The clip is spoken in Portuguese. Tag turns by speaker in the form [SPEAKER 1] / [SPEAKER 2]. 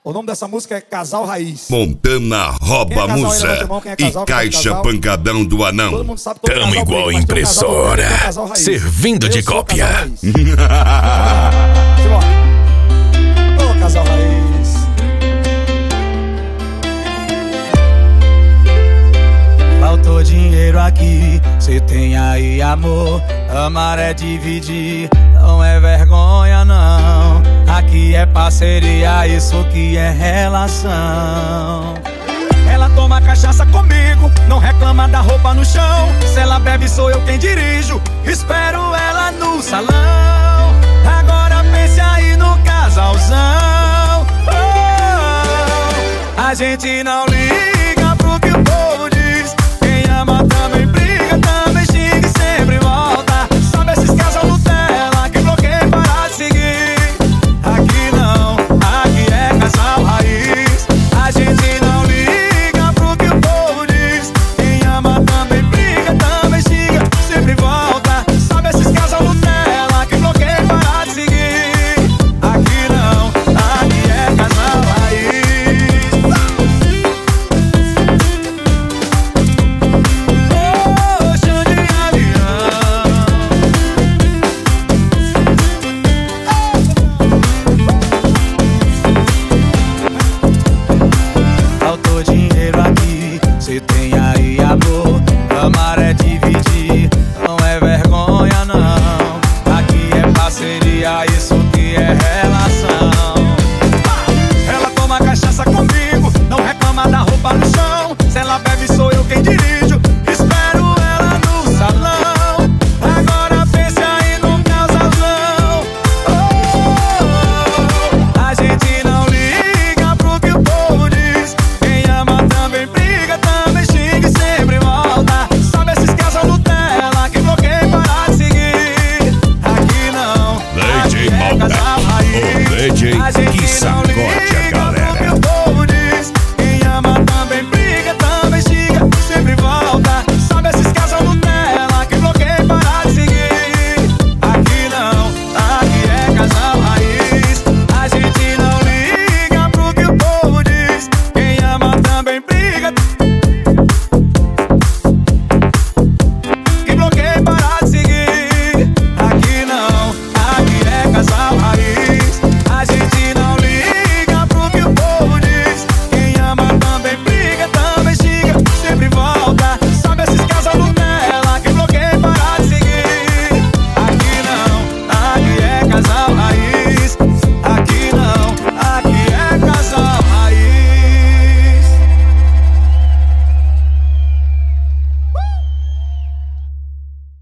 [SPEAKER 1] O nome dessa música é Casal Raiz.
[SPEAKER 2] Montana rouba
[SPEAKER 1] Quem é casal,
[SPEAKER 2] musa
[SPEAKER 1] levanta a mão, quem é casal,
[SPEAKER 2] e
[SPEAKER 1] quem é
[SPEAKER 2] caixa
[SPEAKER 1] casal.
[SPEAKER 2] pancadão do
[SPEAKER 1] Todo
[SPEAKER 2] anão.
[SPEAKER 1] mundo sabe, todo
[SPEAKER 3] Tamo
[SPEAKER 1] casal
[SPEAKER 3] igual
[SPEAKER 1] briga, mas tem um casal que
[SPEAKER 3] impressora.
[SPEAKER 1] briga, tem um casal raiz.
[SPEAKER 3] Servindo de
[SPEAKER 1] Eu sou
[SPEAKER 3] cópia.
[SPEAKER 1] casal raiz. Ô, casal raiz.
[SPEAKER 4] Faltou dinheiro aqui, cê tem aí amor. Amar é dividir, não é vergonha não. Aqui é parceria, isso que é relação. Ela toma cachaça comigo, não reclama da roupa no chão. Se ela bebe sou eu quem dirijo, espero ela no salão. Agora pense aí no casalzão. Oh, a gente não liga pro que o povo diz. Quem ama também briga, também xinga e sempre volta. Sabe esses casal Nutella que bloqueiam para de seguir? Aqui não, aqui é casal raiz. A gente não liga pro que o povo diz. Quem ama também briga, também xinga, sempre volta. Sabe esses casal Nutella que bloqueiam para de seguir? Aqui não, aqui é casal raiz. Oh, Xande e Avião. Faltou dinheiro aqui, cê tem